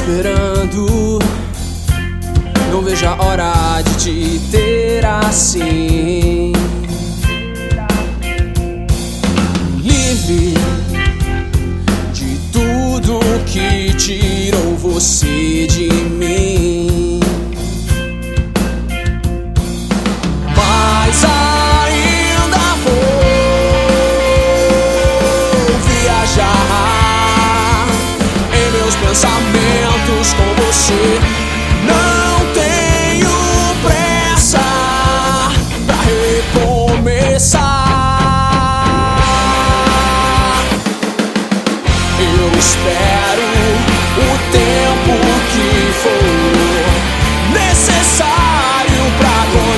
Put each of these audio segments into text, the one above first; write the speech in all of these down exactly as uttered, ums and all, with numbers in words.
esperando. Não vejo a hora de te ter assim, livre de tudo que tirou você de mim. Mas ainda vou viajar em meus pensamentos com você. Não tenho pressa pra recomeçar. Eu espero o tempo que for necessário pra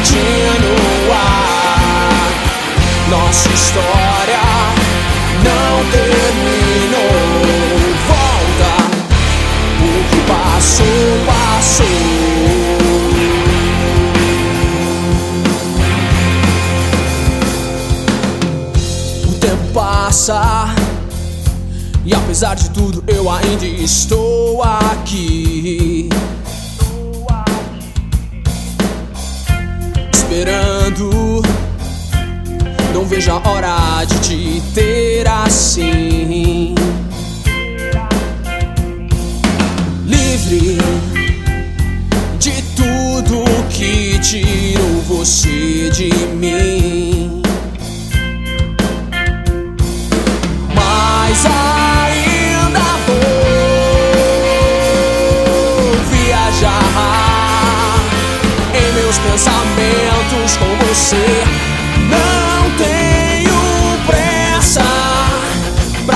continuar. Nossa história não terminou. Volta, o que passou, passou. O tempo passa e apesar de tudo eu ainda estou aqui, esperando. Não vejo a hora de te ter assim, livre de tudo que tirou você de mim. Mas ainda vou viajar em meus pensamentos com você. Não tenho pressa pra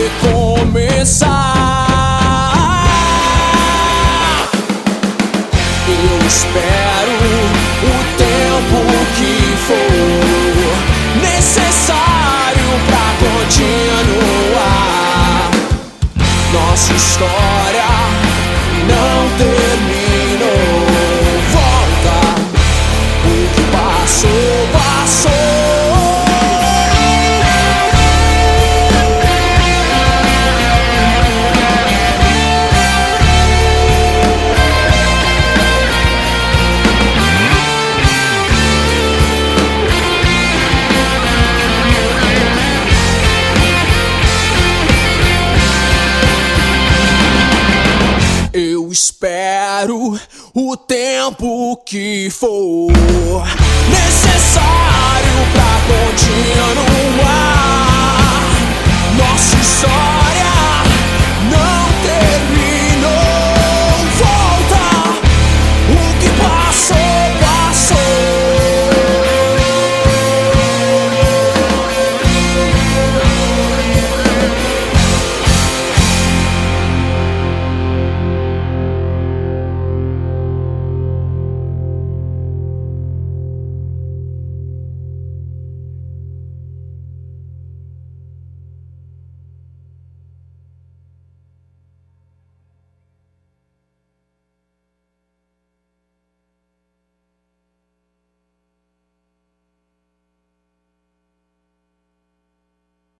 recomeçar. Eu espero o tempo que for necessário pra continuar. Nossa história não terminou. Volta, o que passou, passou. Eu espero o tempo que for necessário pra continuar. Nossa história